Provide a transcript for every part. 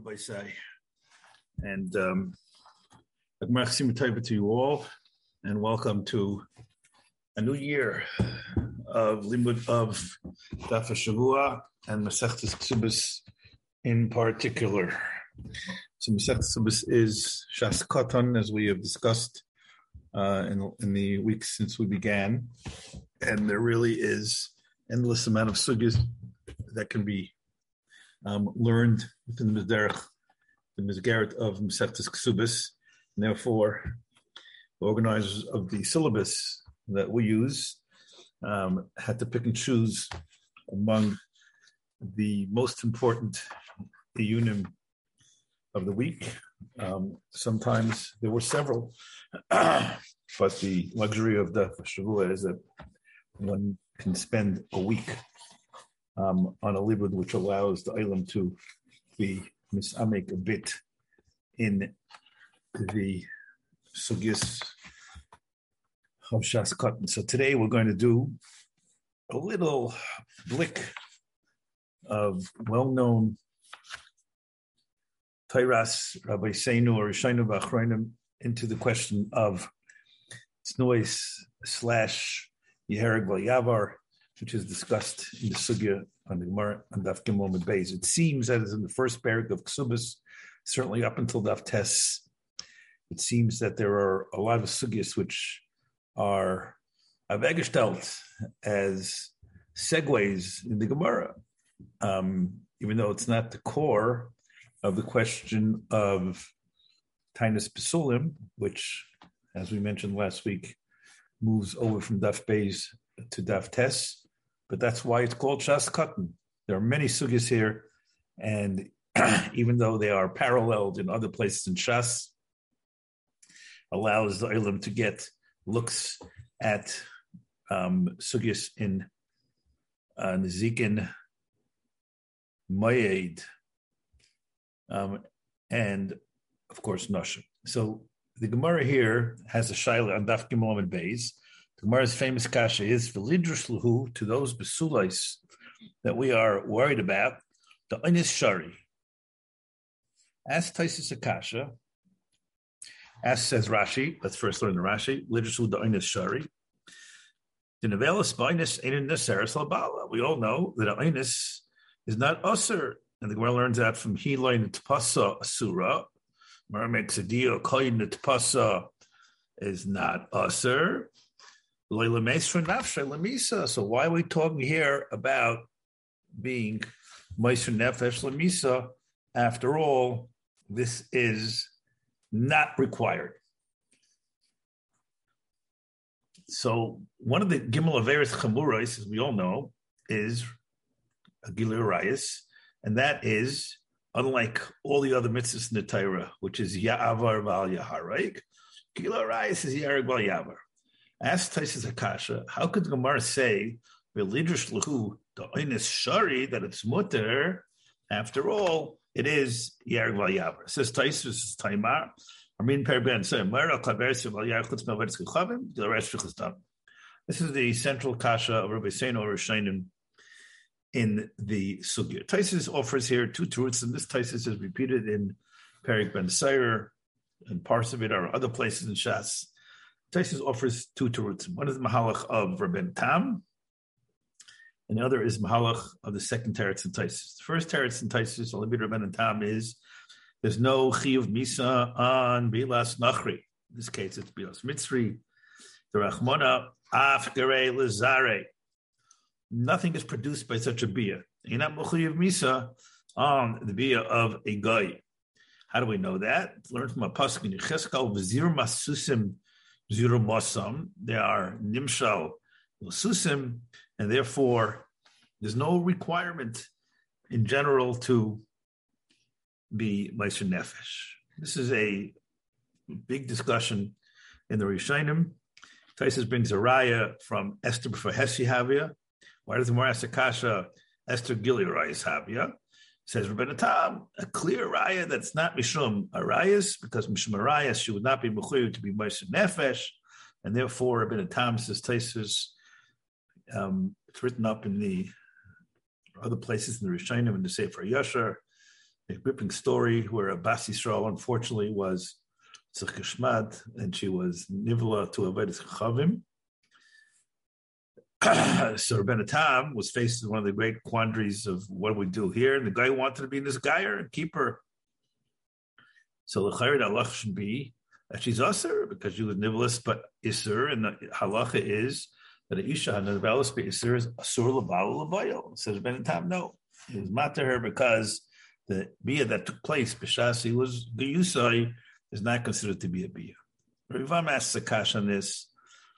Rabbi Say. And to you all, and welcome to a new year of Limud of Daf Shavua and Masechtas Ksubas in particular. So Masechtas Ksubas is Shas Katan, as we have discussed in the weeks since we began, and there really is endless amount of sugyas that can be learned within the derech, the Mizgaret of Masechtas Ksubas, and therefore the organizers of the syllabus that we use had to pick and choose among the most important iyunim of the week. Sometimes there were several, but the luxury of the Shavua is that one can spend a week on a libud, which allows the Eilam to be misamek a bit in the sugyas of Shas Katan. So today we're going to do a little blick of well-known Tairas Rabbi Seinu or Rishonim V'Achronim into the question of Tznois / Yehereg V'Yavar, which is discussed in the sugya on the Gemara on Daf Gimel Amud Beis. It seems that as in the first parak of Ksubas, certainly up until Daf Tes, it seems that there are a lot of sugyas which are avegestelt as segues in the Gemara, even though it's not the core of the question of Tainus Pesulim, which, as we mentioned last week, moves over from Daf Beis to Daf Tes. But that's why it's called Shas Katan. There are many sugyas here, and even though they are paralleled in other places in Shas, allows the Eilim to get looks at sugyas in Nezikin, Mayed, and of course Nashim. So the Gemara here has a shaila on Daf Gimel Amud Beis. The Gemara's famous kasha is v'lidrush lahu, to those besulais that we are worried about, the Einis Shari. As Taisus Akasha, as says Rashi, let's first learn the Rashi, lidrush lahu the Einis Shari. The Nevelas Bainis Einin Neseres Labala. We all know that Einis is not Usr, and the Gemara learns that from Hilain Tpasa Asura. Gemara makes a deal, Kain Tpasa is not Usr. So why are we talking here about being Meiser Nefesh Lemisa? After all, this is not required. So one of the Gimel Averis Chamurais, as we all know, is a Gilui Arayis, and that is, unlike all the other mitzvahs in the Torah, which is Ya'avar Val Yaharik, Gilui Arayis is Yareg Val Yavar. Ask Taisus Akasha, how could the Gemara say v'lidrush lahu the Einis Shari that it's mutter? After all, it is Yareg Val Yavar. Says Taisus Taimar. This is the central kasha of Rabbi Seinu or Rishonim in the sugya. Taisus offers here two truths, and this Taisus is repeated in Perik Ben Seir, and parts of it are other places in Shas. Taisus offers two truths. One is the Mahalach of Rabben Tam, and the other is Mahalach of the second Teretz in Taisus. The first Teretz in Taisus, Olabid Rabben Tam, is there's no Chiyuv Misa on Bilas Nachri. In this case, it's Bilas Mitzri, the Rachmona, Af Gerei Lezare. Nothing is produced by such a bia. You're not Chiyuv Misa on the bia of a guy. How do we know that? Learn from a pasuk in Yechezkel, V'zir Masusim Zero Masam, they are Nimshal Susim, and therefore there's no requirement in general to be Meiser Nefesh. This is a big discussion in the Rishonim. Taisus brings a raya from Esther b'for Hesi Havia. Why does the Gemara ask Akasha Esther Gilui Arayis Havia? Says Rabbeinu Tam, a clear raya that's not Mishum Arayis, because Mishum Arayis, she would not be Mechuyev to be Meiser Nefesh, and therefore Rabbeinu Tam says Taisus, it's written up in the other places in the Rishonim and the Sefer Yashar, a gripping story where a Bas Yisrael unfortunately was tzich and she was nivla to avodas chachavim. So Rebbeinu Tam was faced with one of the great quandaries of what do we do here, and the guy wanted to be in this geyer and keep her. So the chayred halach should be that she's usher because she was nivelis, but isur, and the halacha is that an isha nivelis be isur is asur l'balu l'bayil. Says Rebbeinu Tam, no, it was matter her because the bia that took place b'shasi was geyusai is not considered to be a bia. Rivam asks a kash on this.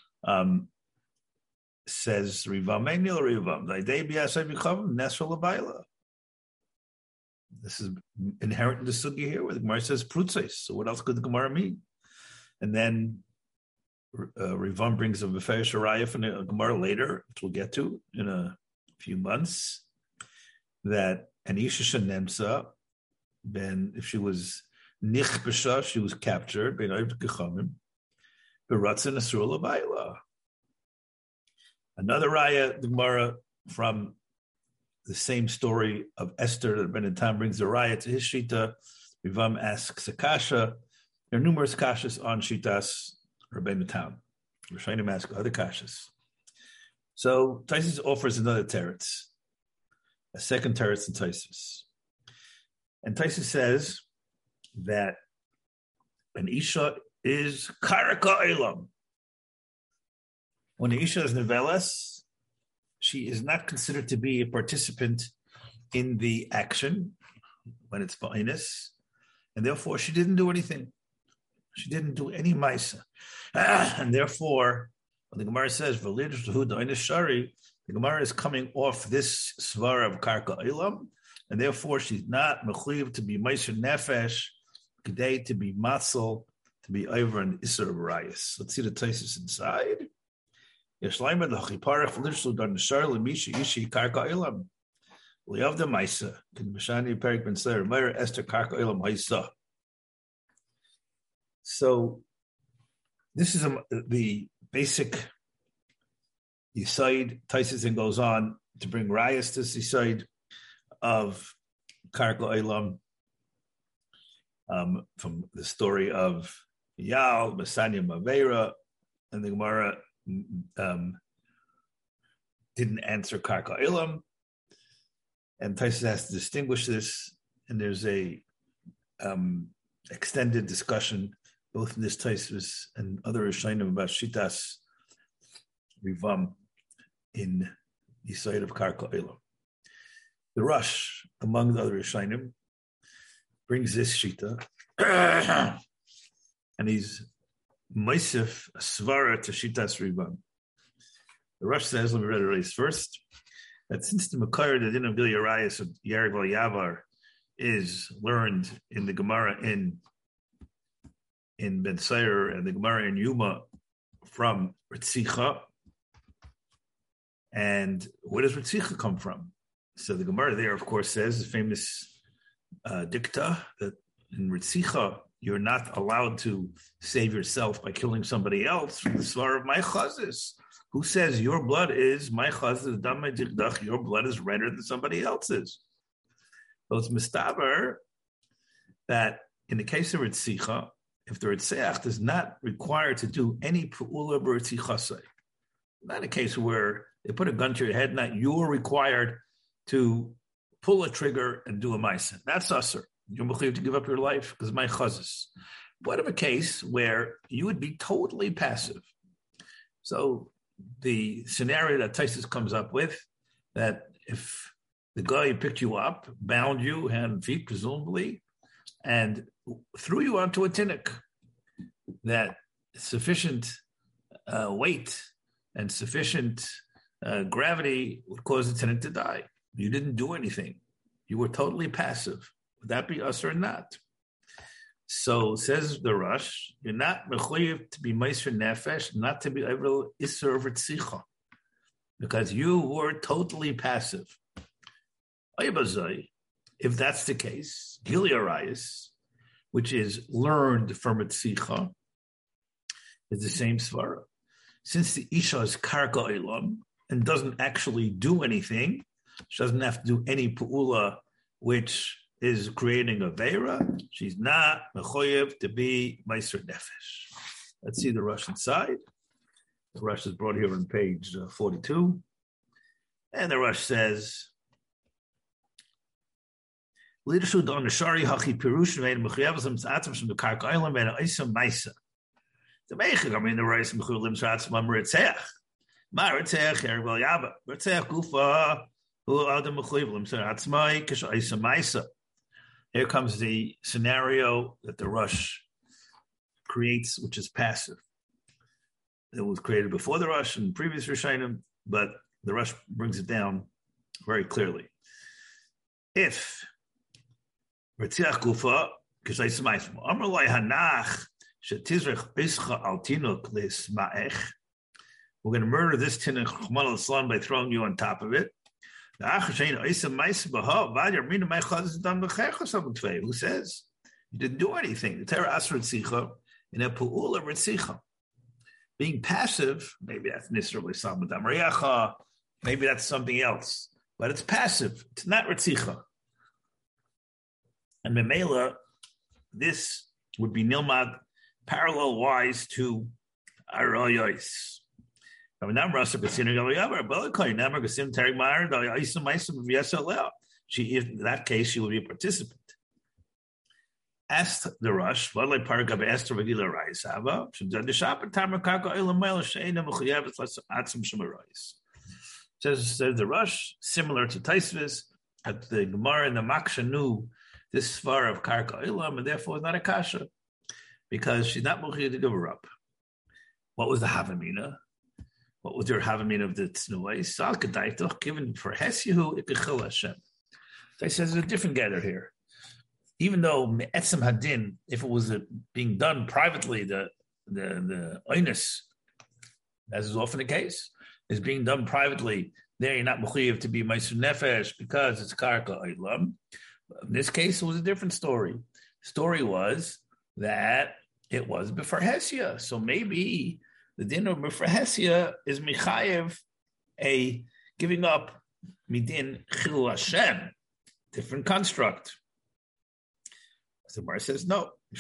Says Rivam Menil Rivam Day Biasai Bichavim Nesra Labaila. This is inherent in the sugi here, where the Gemara says prutzes. So what else could the Gemara mean? And then Rivam brings a Beferish Araya from the Gemara later, which we'll get to in a few months, that an Isha Shanemsa, then if she was Nich B'Shah, she was captured, Ben Oiv Gechamim, Beratzin Asur Labaila. Another raya, the Gemara from the same story of Esther that Rebbeinu Tam brings the raya to his shita. Rivam asks a kasha. There are numerous kashas on shitas Rebbeinu Tam. We're trying to ask other kashas. So Taisus offers another teretz, a second teretz in Taisus. And Taisus says that an isha is karaka elam. When the Isha is Nevelas, she is not considered to be a participant in the action when it's Ba'inus, and therefore she didn't do anything. She didn't do any Maisa. And therefore, when the Gemara says, the Gemara is coming off this Svara of Karka Ilam, and therefore she's not Mechuyev to be Meiser Nefesh, Kedei to be Matzal, to be over an Isser of Rayas. Let's see the Taisus inside. Yeshleimer the Chiparach Lishlu Dar Nishar Lemisha Ishi Karka Ilam. Liav the Maisa. Can Mishani Perik Ben Slayer Meir Esther Karka Ilam Haisa. So this is the basic Yisaid. Taisis goes on to bring Rayas to the Yisaid of Karka Ilam from the story of Yal, Masanya Mavera, and the Gemara didn't answer Karka Ilam, and Taisus has to distinguish this, and there's a extended discussion both in this Taisus and other Rishonim about Shitas Rivam in the side of Karka Ilam. The Rush, among the other Rishonim, brings this Shita, and he's Meisif Svara to Shitas Rivam. The Rush says, let me read it first, that since the Makar, the din of Gilya Rayas of Yarek Val Yavar is learned in the Gemara in Ben Sayer and the Gemara in Yuma from Ritzicha, and where does Ritzicha come from? So the Gemara there, of course, says the famous dikta that in Ritzicha, you're not allowed to save yourself by killing somebody else from the svar of my chazis. Who says your blood is my chazis, damay dikdach, your blood is redder than somebody else's. So it's mistaber that in the case of Ritzicha, if the Ritzeach is not required to do any pu'ula b'Ritzichasei, not a case where they put a gun to your head, not you're required to pull a trigger and do a ma'aseh. That's usher. You're mechuyev to give up your life because my chazis. What of a case where you would be totally passive? So the scenario that Taisus comes up with, that if the guy picked you up, bound you, hand and feet presumably, and threw you onto a tinnik, that sufficient weight and sufficient gravity would cause the tinnik to die. You didn't do anything. You were totally passive. Would that be us or not? So says the Rush, you're not mechuyev to be meiser nefesh, not to be able isser v'tzicha, because you were totally passive. If that's the case, Gilya Rayas, which is learned from Ritzicha, is the same svara. Since the Isha is karka elam and doesn't actually do anything, she doesn't have to do any pu'ula which is creating a Veira, she's not mechoyev to be Meiser Nefesh. Let's see the Rush inside. The Rush is brought here on page 42. And the Rush says, Leadership on the Shari Hachi Pirush Vein Mechoyevas Atzim from the Karka Island and Isa Maisa. The Meichig, I mean, the Rice Mechulim Shatz Mamritzeach. Maritzeach, Ervel Yaba. Ritzeach Gufa, who Adam Mechulim Shatz Mai, Kish Isa Maisa. Here comes the scenario that the Rush creates, which is passive. It was created before the Rush and previous Rishonim, but the Rush brings it down very clearly. If Ritziach Gufa, Kishay Samaism, Amrlai Hanach, Shetizrich Ischa Altinuk Lismaech, we're going to murder this Tinach Chmal al-Islam by throwing you on top of it. Who says you didn't do anything? The Torah Asr Ritzicha in a Pu'ula Ritzicha. Being passive, maybe that's Nisra L'Islam Madam Riyacha, maybe that's something else, but it's passive. It's not Ritzicha. And Memela, this would be Nilmad parallel-wise to Arayos. She, in that case, she would be a participant. Asked the Rush, says the Rush, similar to Taisvis, at the Gemara and the Maksha knew this svar of Karka Ilam, and therefore not a kasha, because she's not muchiyah to give her up. What was the Havamina? What was their Havamina of the Tznuai? Sal Kedaitoch, given for Hesyahu, Ikechil Hashem. So he says there's a different gather here. Even though Me'etzem Hadin, if it was being done privately, the oinus, as is often the case, is being done privately, there you're not mechuyev to be Meiser Nefesh because it's Karka Ilam. In this case, it was a different story. The story was that it was B'far Hesya. So maybe the din of B'far Hesya is Michayev, a giving up midin Chilul Hashem, different construct. So Mar says, no, it's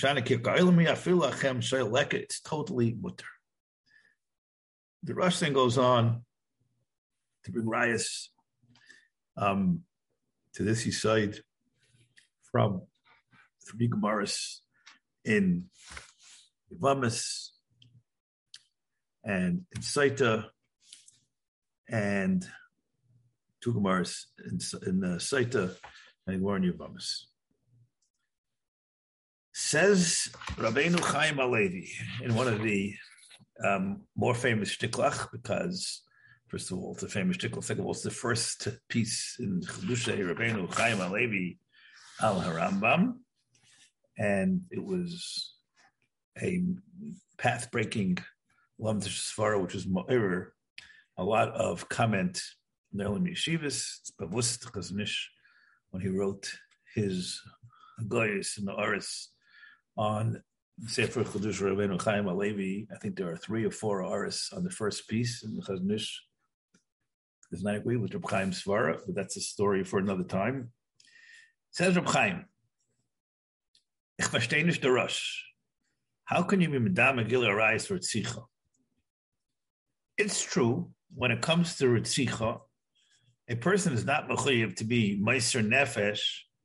totally mutter. The Rush then goes on to bring rayas to this side from 3 Gemaras in Yevamis and in Saita, and 2 Gemaras in Saita and Gemara in Yevamis. Says Rabbeinu Chaim Alevi in one of the more famous shtiklach, because first of all, it's a famous shtiklach. Second of all, it's the first piece in Chedushay Rabbeinu Chaim Alevi al Harambam, and it was a path-breaking Lamdish Svara, which was a lot of comment in the Elam Yeshivas. It's Bavust Chazanish when he wrote his Goyes in the Aris on Sefer Chedush Rabbeinu Chaim Alevi. I think there are 3 or 4 Aris on the first piece in the Chazanish. Does not agree with Reb Chaim Svara, but that's a story for another time. Says Reb Chaim, Ich verstehe nicht der Rush. How can you be Medam Gilui Arayos for Ritzicha? It's true, when it comes to Ritzicha, a person is not mechuyev to be Meiser Nefesh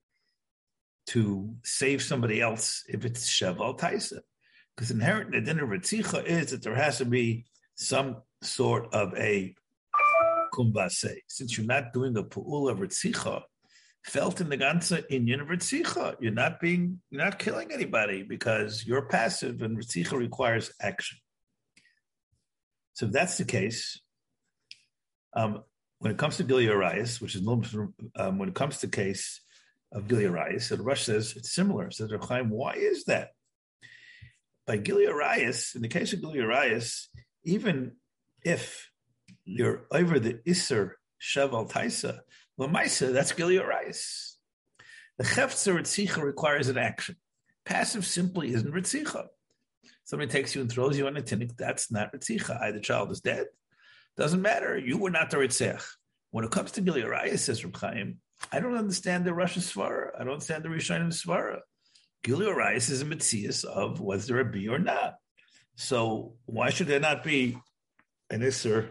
to save somebody else if it's Sheval Taisa. Because inherent in the din of Ritzicha is that there has to be some sort of a kumbase. Since you're not doing a pu'ul of Ritzicha, felt in the ganze inyan of Ritzicha, you're not killing anybody because you're passive and Ritzicha requires action. So if that's the case, when it comes to Gilui Arayos, which is when it comes to the case of Gilui Arayos, so the Rush says it's similar. Says Reb Chaim, why is that? By Gilui Arayos, in the case of Gilui Arayos, even if you're over the Isser Sheval Taisa, well, Maisa, that's Gilui Arayos. The Chefzer Ritzicha requires an action. Passive simply isn't Ritzicha. Somebody takes you and throws you on a tinnik, that's not Ritzicha. Either child is dead. Doesn't matter. You were not the Ritzech. When it comes to Gilui Arayos, says Reb Chaim, I don't understand the Rosh Svara. I don't understand the Rishonim Svara. Gilui Arayis is a mitzias of was there a bee or not. So why should there not be an Isser?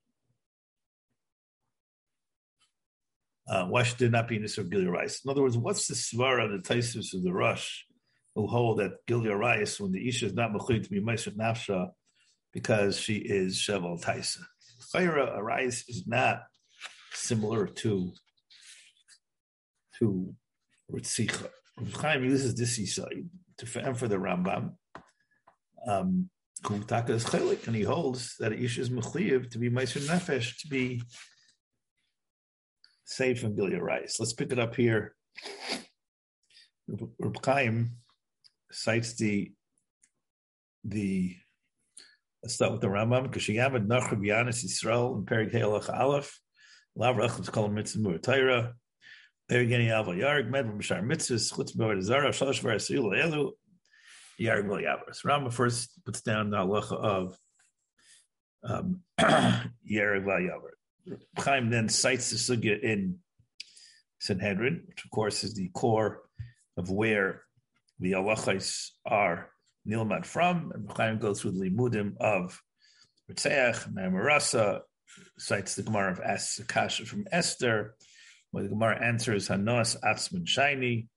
Why should there not be an Isser of Gilui Arayis? In other words, what's the Svara of the Taisus of the Rosh who hold that Gilui Arayis, when the Isha is not Mechuyt to be Meiser Nafsha because she is Sheval Taisa? Chayra Arayis is not similar to Ritzicha. Chaim uses this side for the Rambam. Kumtaka is chelik, and he holds that Isha is mechuyev to be meiser nefesh, to be saved from Gilui Arayis. Let's pick it up here. Reb Chaim cites the. Let's start with the Rambam. Kashiyavad Nachrib Yanis Yisrael in Perik Heilach Aleph. Lav Rachim Kol Mitzvah Mu'atayra. Perigeni Alva Yarg Med B'Mashar Mitzvahs Chutz B'Avad Zara Shalosh V'Arasiyul Elu Yarg V'Al Yavros. Rambam first puts down the halacha of Yarg V'Al Yavar. Chaim then cites the sugya in Sanhedrin, which of course is the core of where the halachos are nilmad from, and Chaim goes through the limudim of Ritzeach, Marasa, cites the Gemara of Kasha from Esther, where the Gemara answers Hanos Atzman Shiny.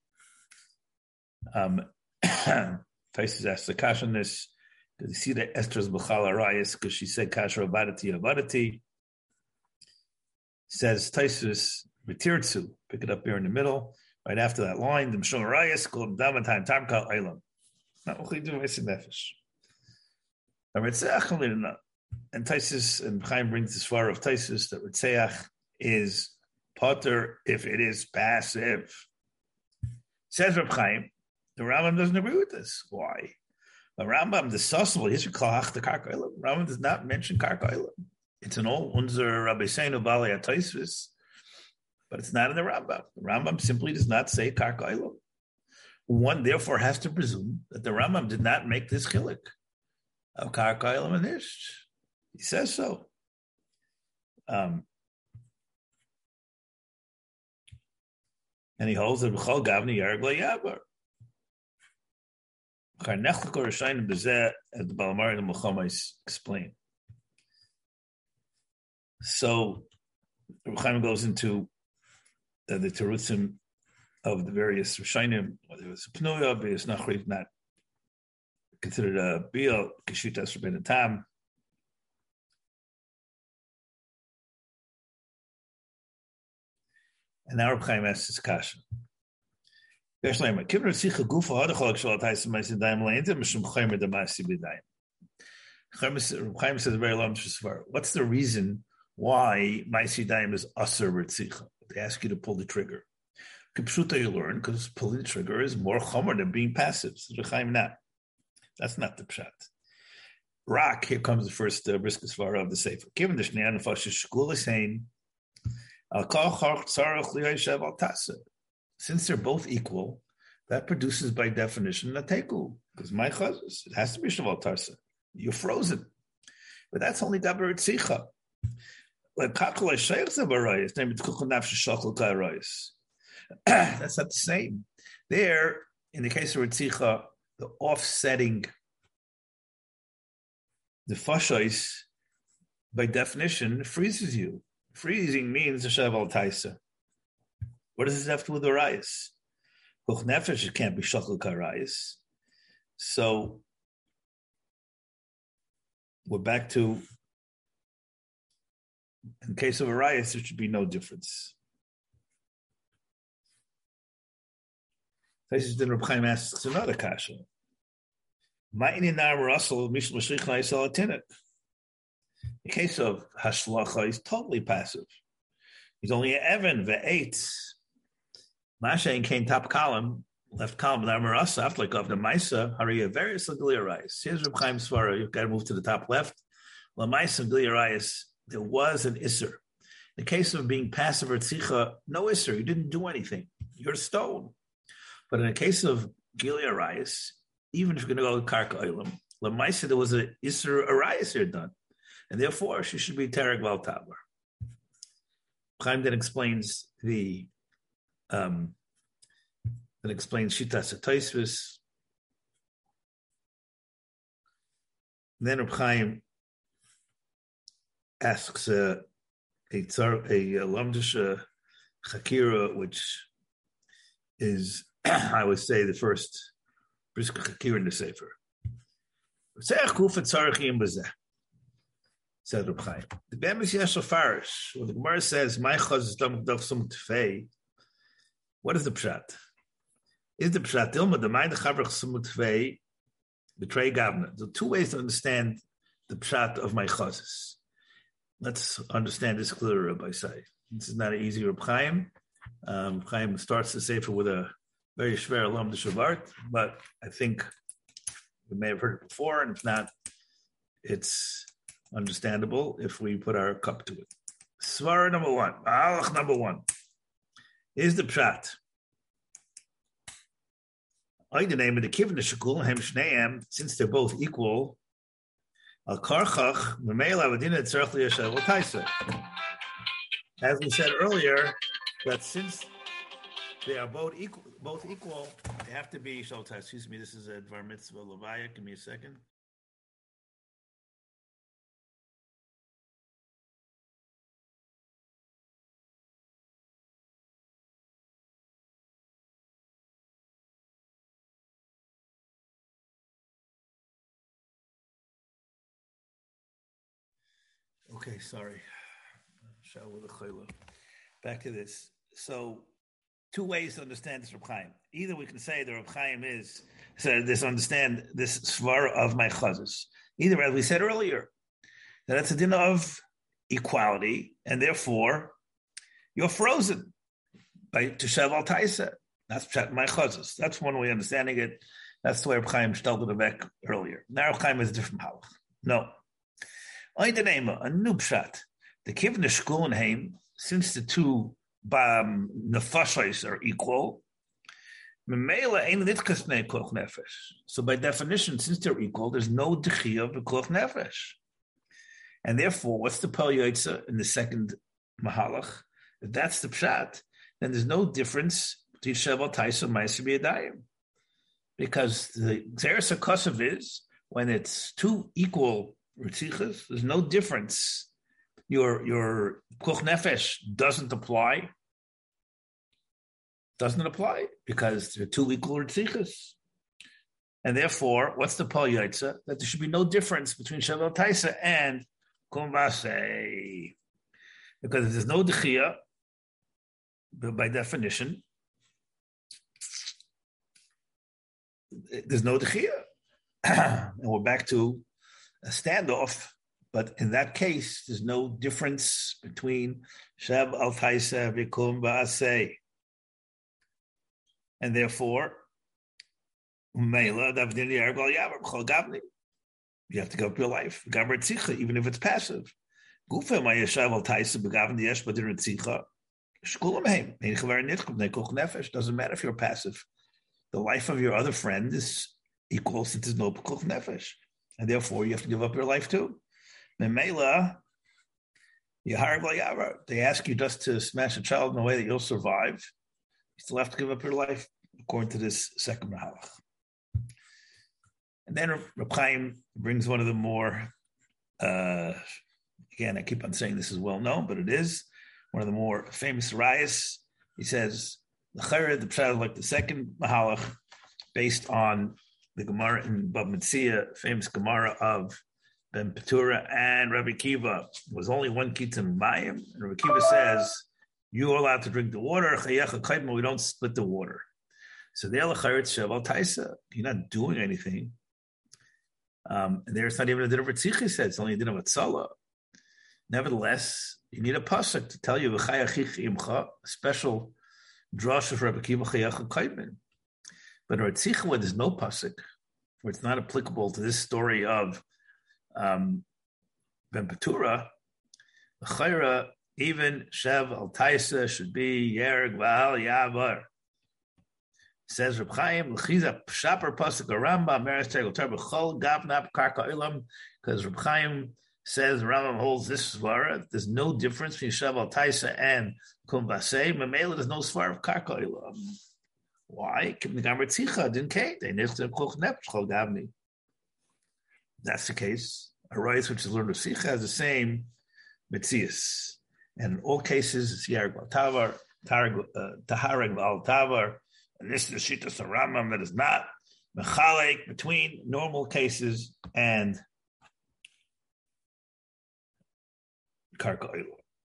Taisus asks the Kasha on this. Does he see that Esther's B'chal Arayis because she said Kasha Avadati? Says Taisus B'tirtzu. Pick it up here in the middle. Right after that line, the Mishon Arayis called Damatime Tamkal Eilam. Not what we do with Nefesh. And Taisus and Chaim brings this far of Taisus that Ritzeach is potter if it is passive. Says Reb Chaim, the Rambam doesn't agree with this. Why? The Rambam, the Sosel, the Karka Eilam. Rambam does not mention Karka Eilam. It's an old Unzer Rabbi Seinu Bali Taisus, but it's not in the Rambam. The Rambam simply does not say Karka Eilam. One therefore has to presume that the Rambam did not make this chilik of Karka Eilam and Ish. He says so. And he holds that B'chol Gavni Yarg Yavar. Charnechlik or Rishayim B'zeh, as the Balamari and the Melchomais explain. So Reb Chaim goes into the terutzim of the various Rishayim, whether it was Pnuya, B'yas Nachri, not considered a Biel, Kishitas Rabbeinu Tam. And now Reb Chaim asks his kasha. What's the reason why Maisi Daim is Asar Ritzicha? They ask you to pull the trigger. Kipshuta you learn because pulling the trigger is more chomer than being passive. That's not the pshat. Rak, here comes the first brisket svara of the sefer. Given the Shnei Nefashis Shkul is saying, since they're both equal, that produces by definition a teku, because my chazos, it has to be shaval tarsa. You're frozen. But that's only dabar ritzicha. That's not the same. There, in the case of ritzicha, the offsetting, the fashais, by definition, freezes you. Freezing means a shaval taisa. What does this have to do with the rayas? Huch nefesh, it can't be shachal karayas. So we're back to, in case of a rayas, there should be no difference. Taisus then Reb Chaim asks another kasha. Ma'ini nar Russell mishal mashlich na'isal atinik. The case of Hashlacha is totally passive. He's only an Evan, ve'et. Masha came top column, left column, Marasa, after like of the Maisa, Hariya, various Giliarayas. Here's Reb Chaim Svara, you've got to move to the top left. La Maisa Giliarayas, there was an Isser. In the case of being passive or Tzicha, no Isser, you didn't do anything. You're a stone. But in the case of Giliarayas, even if you're going to go to Karka Olam, La Maisa, there was an Isser Arayas here done. And therefore, she should be Terek Val Tabar. Chaim then explains the that explains Shitas HaTosfos. Then Reb Chaim asks a Lamdish Chakira, which is, I would say, the first Briska Chakira in the Sefer. Said Reb Chaim. The Bemis Yeshel Farish, when the Gemara says, "My chaz is dam daf sum tefei," what is the pshat? Is the pshat ilma the mind chavrach sum tefei betray gavna? There are two ways to understand the pshat of my chazes. Let's understand this clearer by say. This is not an easy Reb Chaim. Reb Chaim starts the sefer with a very shver lam de shavart, but I think we may have heard it before, and if not, it's understandable if we put our cup to it. Svara number one, Ma'alach number one, is the pshat. I the name of the kivna shekul hem shneim, since they're both equal. Al karchach memela v'dina tzarich liyashav l'taisa. As we said earlier, that since they are both equal, they have to be shal taisa. Excuse me, this is a dvar mitzvah levaya. Give me a second. Okay, sorry. Back to this. So, two ways to understand this Reb Chaim. Either we can say the Reb Chaim is understand this svara of my chazes. Either, as we said earlier, that it's a din of equality, and therefore you're frozen by Teshav al Taisa. That's my chazes. That's one way of understanding it. That's the way Reb Chaim stelted it back earlier. Now Reb Chaim is a different halach. No. A new pshat. The kivna shkul and heim, since the two nefashos are equal, so by definition, since they're equal, there's no dechiyah b'koch nefesh. And therefore, what's the pel yotza in the second mahalach? If that's the pshat, then there's no difference between shevel taisa and ma'aser b'yadayim. Because the Xeris HaKosav is, when it's two equal Ritzichas, there's no difference. Your Koch Nefesh doesn't apply. Doesn't apply because they're two equal Ritzichas. And therefore, what's the Pal Yaitza? That there should be no difference between Shevel Taisa and Kumbase. Because if there's no Dechia, by definition, there's no Dechia. And we're back to a standoff, but in that case, there's no difference between Shab al Taisa Vikum Ba'aseh. And therefore, you have to give up your life, even if it's passive. Doesn't matter if you're passive. The life of your other friend is equal since there's no Pekuch Nefesh. And therefore, you have to give up your life too. Memela, they ask you just to smash a child in a way that you'll survive. You still have to give up your life, according to this second mahalach. And then Reb Chaim brings one of the more, again, I keep on saying this is well known, but it is one of the more famous rayas. He says, the pshat is like the second mahalach, based on the Gemara in Bab Metzia, famous Gemara of Ben Petura and Rabbi Kiva. Was only one kitzim mayim, and Rabbi Kiva says, you are allowed to drink the water, we don't split the water. So you're not doing anything. And there's not even a din of Ritzicha, he said, it's only a din of Atzala. Nevertheless, you need a pasuk to tell you, a special drush of Rabbi Kiva Chayacha Kaidman. But Ritzicha, where there's no pasuk, where it's not applicable to this story of Ben Petura, Chayra, even Shev al Taisa should be Yerg V'al Yavar. Says Reb Chaim, L'chiza Shaper Pasuk Ramba Meres Tegel Ter B'Chol Gavnap Karka Ilam, because Reb Chaim Says Rambam holds this svara. There's no difference between Shabbal Taisa and Kumbase. Mamela, there's no svara of Karka Ilam. Why? That's the case. A rice which is learned of Sicha has the same Metzias. And in all cases, it's Yareg Bal Tavar, Tahareg Bal Tavar, and this is the Shittas of Rambam that is not Mechalek between normal cases and Karka Ilam.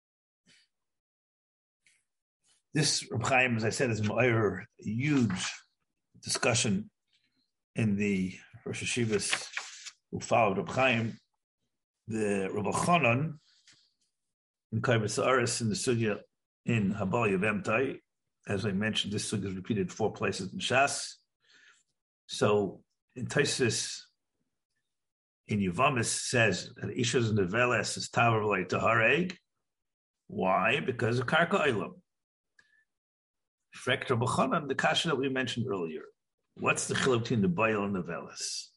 This Reb Chaim, as I said, is a huge discussion in the Rosh Hashivas who followed Reb Chaim. The Reb Elchanan in Kaivis Aris in the Sugya in Habal Yavemtai. As I mentioned, this Sugya is repeated 4 places in Shas. So in Taisis, in Yevamis says that Ishas and Neveles is Tavar V'lei Tahareg. Why? Because of Karka Ilam. Frekter B'chanan, the kasha that we mentioned earlier. What's the chiluk between the Bayil and the Velas?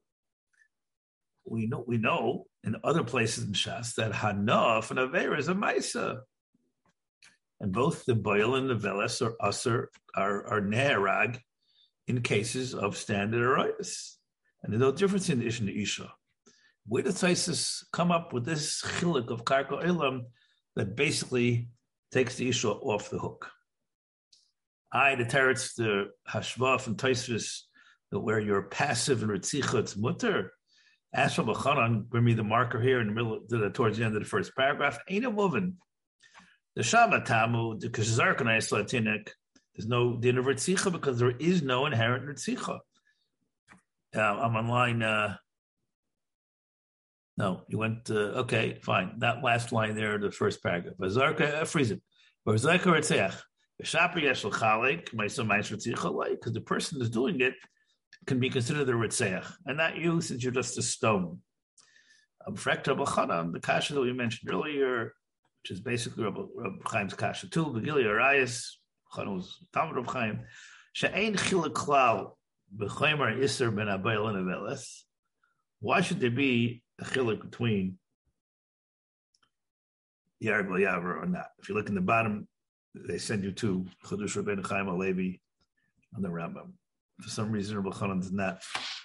We know in other places in Shas that Hanaf and Aveira is a Maisa. And both the Bayil and the Velas are Asr, are Neherag in cases of standard Arayas. And there's no difference in the Ish and the Isha. Where does Taisus come up with this chiluk of Karka Ilam that basically takes the Isha off the hook? The teretz, the hashva from Tosfos, that where you're passive and ritzicha, it's mutter. Ask Rabbi Chanan, bring me the marker here in the middle, towards the end of the first paragraph. Ain't a moving. The Shabbat Tamu, the Kashazarkan Islatinik, there's no din of ritzicha because there is no inherent ritzicha. I'm on line. No, you went. Okay, fine. That last line there, the first paragraph. Bazarka, freeze it. Bazarka ritziach. Because the person who's doing it can be considered a ritzeach, and not you, since you're just a stone. The kasha that we mentioned earlier, which is basically Rabbi Chaim's kasha too, Begili Arayis, Chanan was Talmud Rabbi Chaim, she'ein chilek klal b'chaymer iser ben abayil and aveles. Why should there be a chilek between Yareg Bal Yavar or not? If you look in the bottom, they send you to Chodesh Rabbeinu Chaim Alevi on the Rambam. For some reason, Rabbi Chanan does not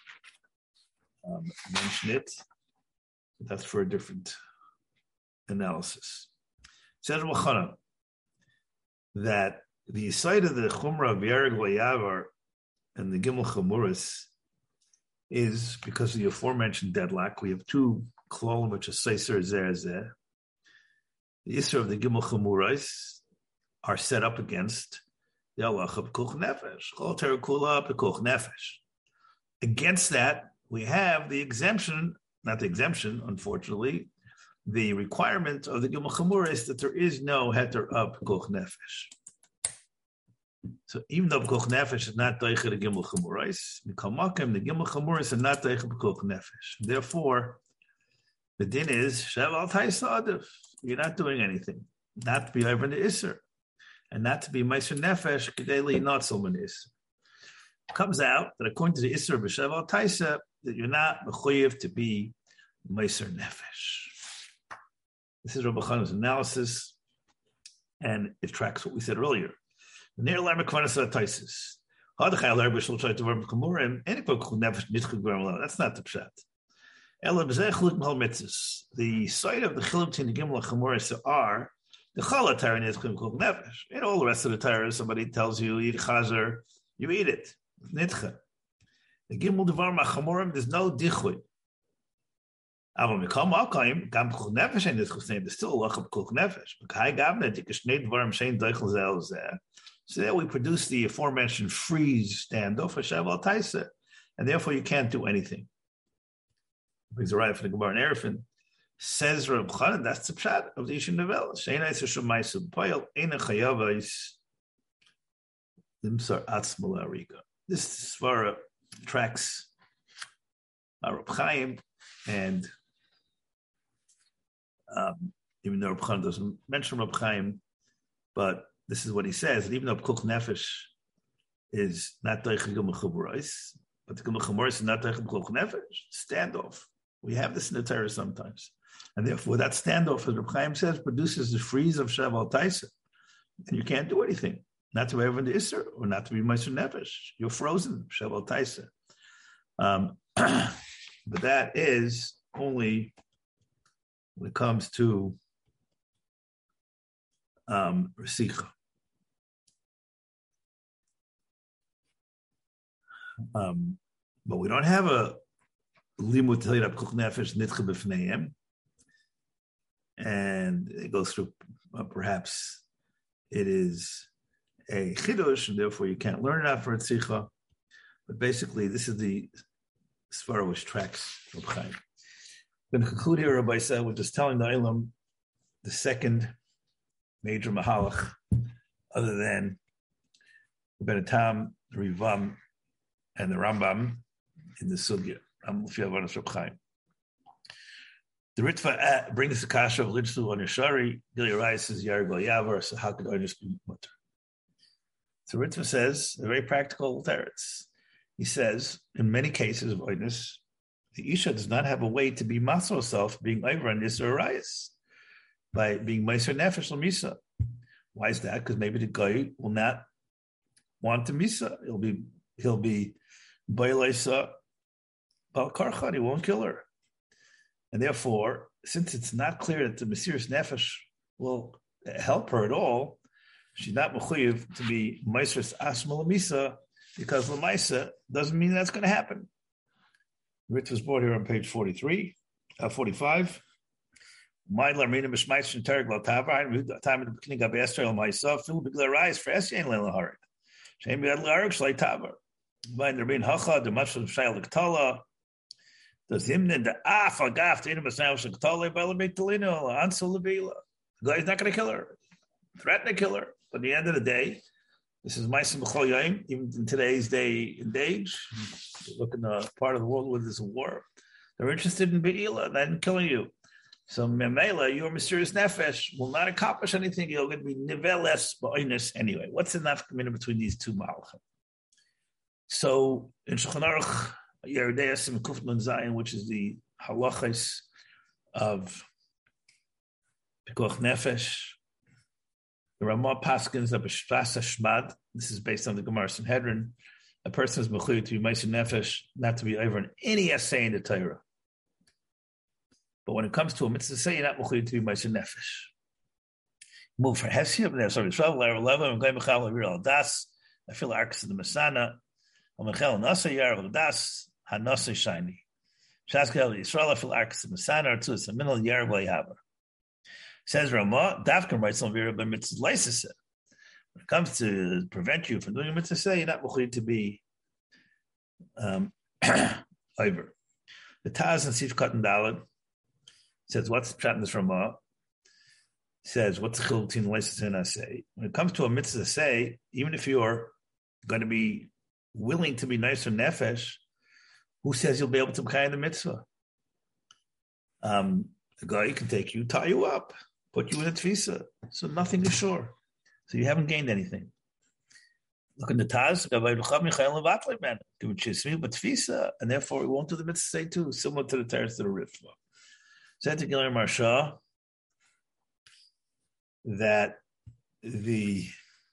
mention it. That's for a different analysis. It says Rabbi Chanan that the side of the Chumrah of Yareg Bal Yavar and the Gimel Chamuris is because of the aforementioned deadlock. We have 2 klolim which are Seiser Zeh. The Isra of the Gimel Chamuris are set up against the halacha of Pekuch Nefesh. Chol Torah Kula Pekuch Nefesh. Against that, we have the exemption, not the exemption, unfortunately, the requirement of the Gimel Chamura is that there is no heter of Pekuch Nefesh. So even though Pekuch Nefesh is not Deicha the Gimel Chamurais, the Gimel Chamurais are not Deicha Pekuch Nefesh. Therefore, the din is Sheval Taisa Adif. You're not doing anything. Not to be over in the Isser. And not to be Meiser Nefesh, Kedeli not someone is. Comes out that according to the Isser B'Sheval Taisa, that you're not mechuyev to be Meiser Nefesh. This is Rabbi Chanan's analysis, and it tracks what we said earlier. Near Lamar Kvanasa Taisis. That's not the pshat. The side of the chiluk between the Gimel and Chamuris are the chala Torah is Pekuch Nefesh. In all the rest of the Torah, somebody tells you eat chazer, you eat it. Nitcha. The Gimel Devar Machamurim, there's no dichuy. Avam Mikam Akayim, Gam Pekuch Nefesh ain't Nitchu's name. There's still a lach of Pekuch Nefesh. B'kai Gavne Dikashnei Dvarim Shein Deichel Zel Zeh. So there we produce the aforementioned freeze standoff for Sheval Taisa, and therefore you can't do anything. Brings a right for the Gemara and Erefin. Says Reb Chanan, that's the pshat of the Isha Novel. Sheina Yisra Shemaisu B'Poyel Eina Chayavais Limsar Atzmal Arika. This svara tracks Reb Chaim, and even though Reb Chanan doesn't mention Reb Chaim, but this is what he says, that even though Pekuch Nefesh is not Deichel Gimel Chamurais, but the Gimel Chamurais is not Deichel Pekuch Nefesh, standoff. We have this in the Torah sometimes. And therefore, that standoff, as Reb Chaim says, produces the freeze of Shavuot Taisa. And you can't do anything. Not to have an Isser or not to be Meiser Nefesh. You're frozen, Shavuot Taisa. But that is only when it comes to Resicha. But we don't have a limud Torah Pekuch Nefesh Nitcha B'fneihem, and it goes through perhaps it is a chidush, and therefore you can't learn it for Tzitcha. But basically, this is the svara which tracks Reb Chaim. I'm going to conclude here, Rabbi said, with just telling the Olam the second major mahalach, other than the Ben Tam, the Rivam, and the Rambam in the Sugya. Reb Chaim. The Ritva brings the kasha of Lichlu on Yeshari. Gilya Rai says Yargol Yavar. So how could Oinus be mutter? So Ritva says a very practical teretz. He says in many cases of Oinus, the Isha does not have a way to be Masor herself being over on Yisra Arayis by being Meiser Nefesh L'Misa. Why is that? Because maybe the guy will not want to Misa. He'll be Bailaisa Bal Karchan. He won't kill her. And therefore, since it's not clear that the Mesiras Nefesh will help her at all, she's not mechuyev to be Meiseres Asma L'Misa, because L'Maisa doesn't mean that's going to happen. Ritz was brought here on page 45. My Larmina Mishmais and Tereg Latava, time of the beginning of Esther myself, Phil Bigla Rise for Esyan Lelaharik. Shame Bad Larik Shlaitava. By the Rabin Hacha, the Mashal Shail Ktala. Does him then the Afagaf to Inamasav Shaktale by Labitalino, Ansel Levila. The guy's not going to kill her, threaten to kill her. But at the end of the day, this is Maisim B'chol Yaim, even in today's day and age. Look in the part of the world where there's a war. They're interested in Be'ila, not in killing you. So Memela, your Mesiras Nefesh will not accomplish anything. You're going to be Niveles Ba'oinus anyway. What's the nafkamina between these two malachim? So in Shulchan Aruch, Yeridei Asim Kuf Nun Zayin, which is the halachas of Pekuach Nefesh, the Ramah Paskins of B'Shvasa Shmad. This is based on the Gemara Sanhedrin. A person is mechuyev to be Meiser Nefesh, not to be over in any essay in the Torah. But when it comes to a mitzvah say, you're not mechuyev to be Meiser Nefesh. Move for Hesia, but sorry, 12, 11, and Goy Real Das, I feel arcs of the Masana, Amachel Nasa Yar of Das, Hanasa Shiny. Shaskel Yisrael, I feel arcs of the Masana, or two, it's a middle Yar Goyaver. Says Ramah, Dafka writes on Vera by mitzvah lysis. When it comes to prevent you from doing a mitzvah say, you're not mechuyev to be over. The Taz and Sif Katan Dalad says, what's the pshat in this Ramah? Says, what's the chiluk between lysis and assay? When it comes to a mitzvah say, even if you're going to be willing to be nicer nefesh, who says you'll be able to carry the mitzvah? The guy can take you, tie you up, put you in a tfisa. So nothing is sure. So you haven't gained anything. Look in the Taz, and therefore we won't do the mitzvah say too, similar to the teretz of the Rifva. Said to Gilad Marsha that the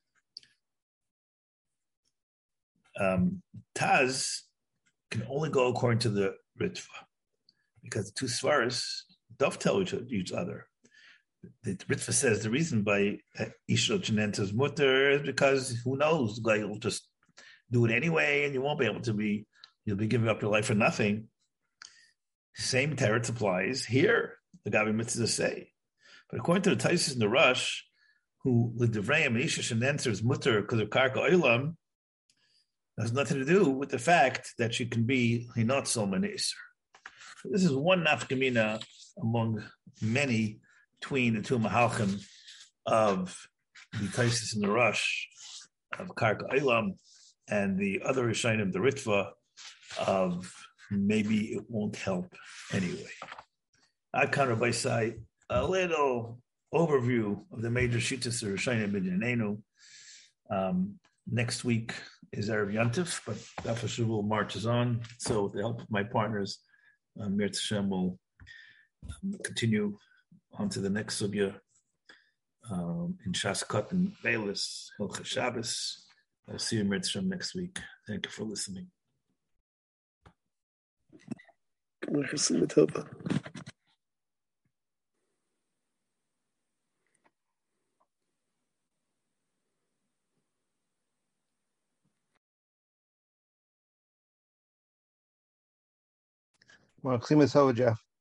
Taz can only go according to the Ritva, because the two svaras dovetail each other. The Ritva says the reason by Isha Chenenta's mutter is because who knows, the guy will just do it anyway, and you won't be able to be, you'll be giving up your life for nothing. Same teretz applies here. The Gabi mitzvah say, but according to the Taisis in the Rush, who with Devrayim Isha Chenenta's mutter because of Karka Olam, has nothing to do with the fact that she can be Hinot Solman Iser. So this is one nafkamina among many between the two mahalchim of the Taisis and the Rush of Karka Olam and the other Rishonim of the Ritva of maybe it won't help anyway. I kind of say a little overview of the major shittas of Rishonim B'Dinenu. Next week is Erev Yantif, but Daf Shavul marches on. So with the help of my partners, Mirz Hashem will continue on to the next sugya in Shaskot and Beilis, Hilchah Shabbos. I'll see you Mirz Hashem next week. Thank you for listening. Well, Jeff.